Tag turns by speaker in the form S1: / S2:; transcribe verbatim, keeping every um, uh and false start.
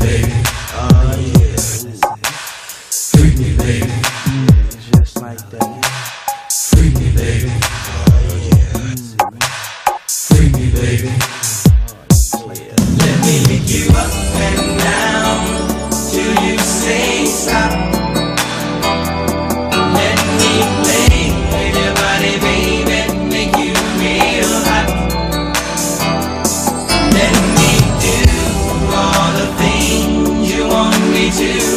S1: baby. Oh yeah. Freak me, baby.
S2: Just like that.
S1: Freak me, baby. Oh yeah. Freak me, baby. Let me lick you up and down till you say stop. Let me play with your body, baby, make you real hot. Let me do all the things you want me to.